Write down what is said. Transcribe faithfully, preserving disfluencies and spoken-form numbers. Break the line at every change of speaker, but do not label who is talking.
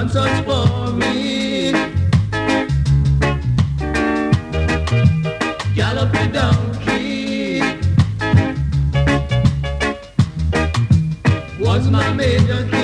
one touch for me. Galloping donkey was my major.